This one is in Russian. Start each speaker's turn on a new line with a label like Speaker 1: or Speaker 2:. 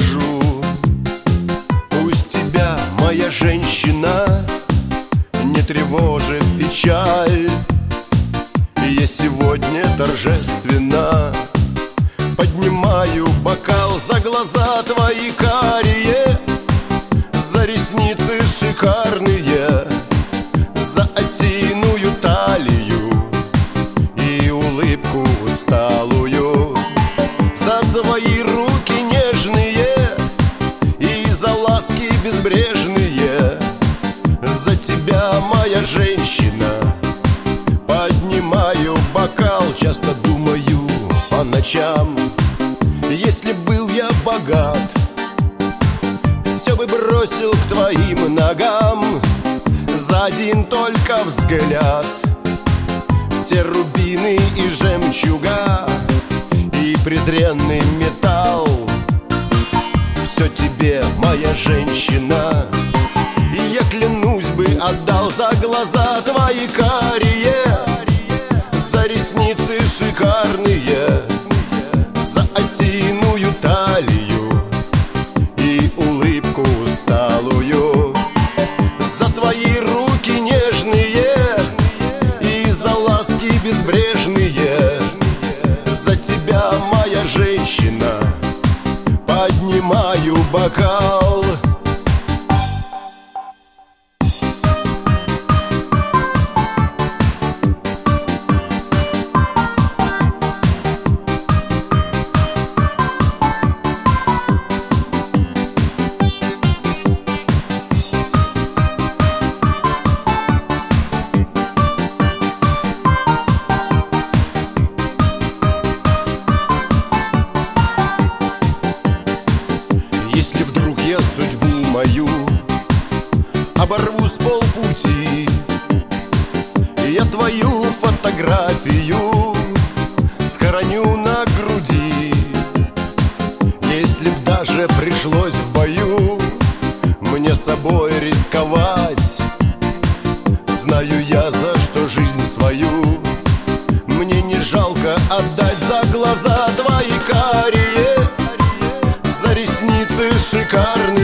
Speaker 1: скажу: пусть тебя, моя женщина, не тревожит печаль. Я сегодня торжественно поднимаю бокал за глаза твои карие, за ресницы шикарные, за осиную талию и улыбку усталую, за твои руки нежные и за ласки безбрежные. За тебя, моя женщина, поднимаю бокал. Часто думаю по ночам: если был я богат, все бы бросил к твоим ногам за один только взгляд. Все рубины и жемчуга и презренный металл все тебе, моя женщина. И я, клянусь бы, отдал за глаза твои карие, за ресницы шикарные, за осиную талию и улыбку усталую, за твои руки нежные и за ласки безбрежные. За тебя, моя женщина, поднимаю бокал. Если вдруг я судьбу мою оборву с полпути, я твою фотографию схороню на груди. Если б даже пришлось в бою мне собой рисковать, знаю я, за что жизнь свою мне не жалко отдать. За глаза твои карие, за ресницы шикарные,